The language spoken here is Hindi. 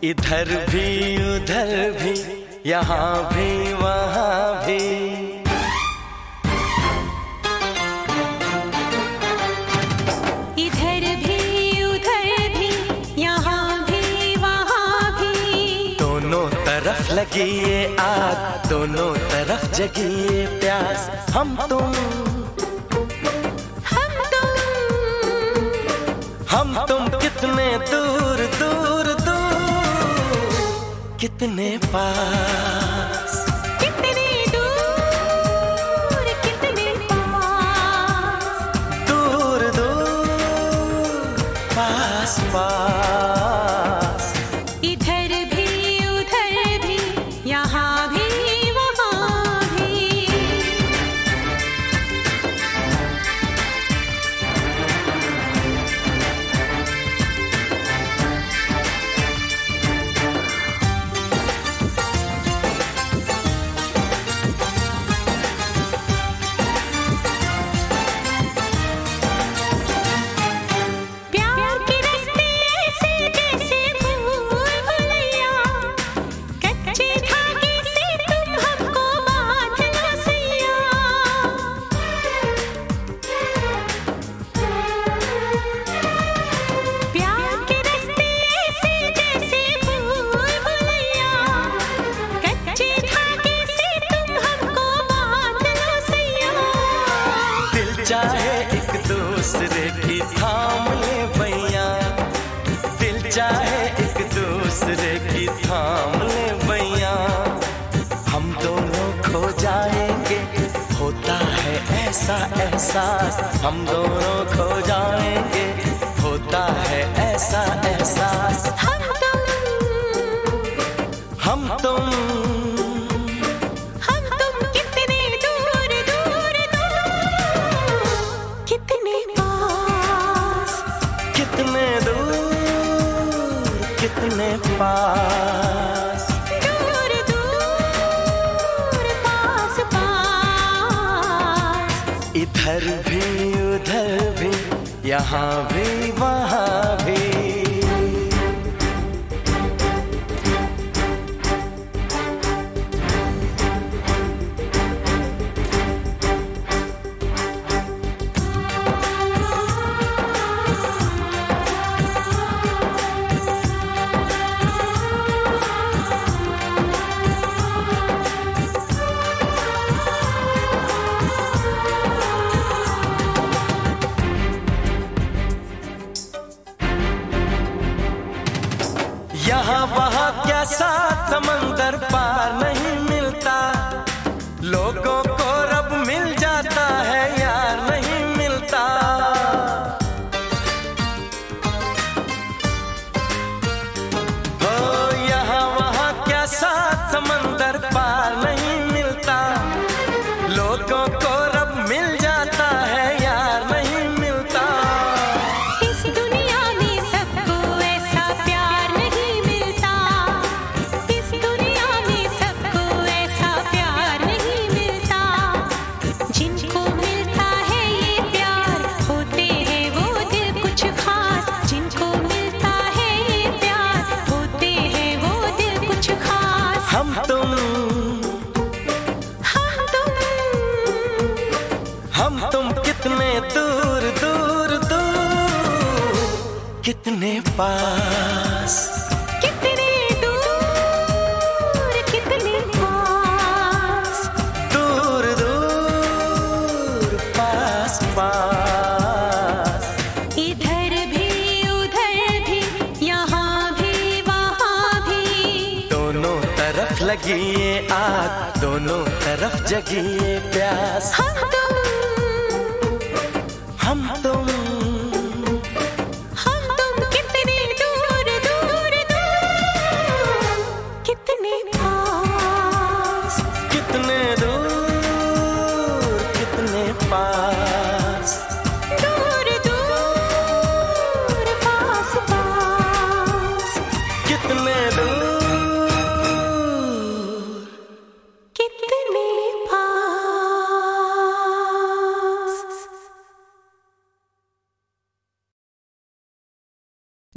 इधर भी उधर भी यहाँ भी वहाँ भी, इधर भी उधर भी यहाँ भी वहाँ भी। दोनों तरफ लगी ये आग, दोनों तरफ जगी ये प्यास। हम तुम कितने दूर दूर दूर, कितने पास, कितने दूर कितने पास, दूर दूर पास पास। इधर भी उधर भी यहाँ भी वहाँ भी। चाहे एक दूसरे की थाम ले भैया, दिल चाहे एक दूसरे की थाम ले भैया। हम दोनों खो जाएंगे, होता है ऐसा एहसास। हम दोनों खो जाएंगे, होता है ऐसा एहसास। हम तुम कितने दूर दूर दूर, कितने पास, कितने दूर कितने पास, दूर दूर पास पास। इधर भी उधर भी यहाँ भी वहाँ भी। यहाँ वहाँ क्या साथ समंदर पार नहीं मिलता, लोगों को रब मिल जाता है यार नहीं मिलता। हो यहाँ वहाँ क्या साथ समंदर पार नहीं मिलता, लोगों को रब मिल जाता है यार नहीं मिलता। इस दुनिया में सबको ऐसा प्यार नहीं मिलता, इस दुनिया में सबको ऐसा प्यार नहीं मिलता। जिनको मिलता है ये प्यार, होते हैं वो दिल कुछ खास। जिनको मिलता है ये प्यार, होते हैं वो दिल कुछ खास। हम तुम कितने दूर दूर दूर, कितने पास, कितने दूर कितने पास, दूर दूर पास पास। इधर भी उधर भी यहाँ भी वहाँ भी। दोनों तरफ लगी ये आग, दोनों तरफ जगी ये प्यास। हम तुम हम तुम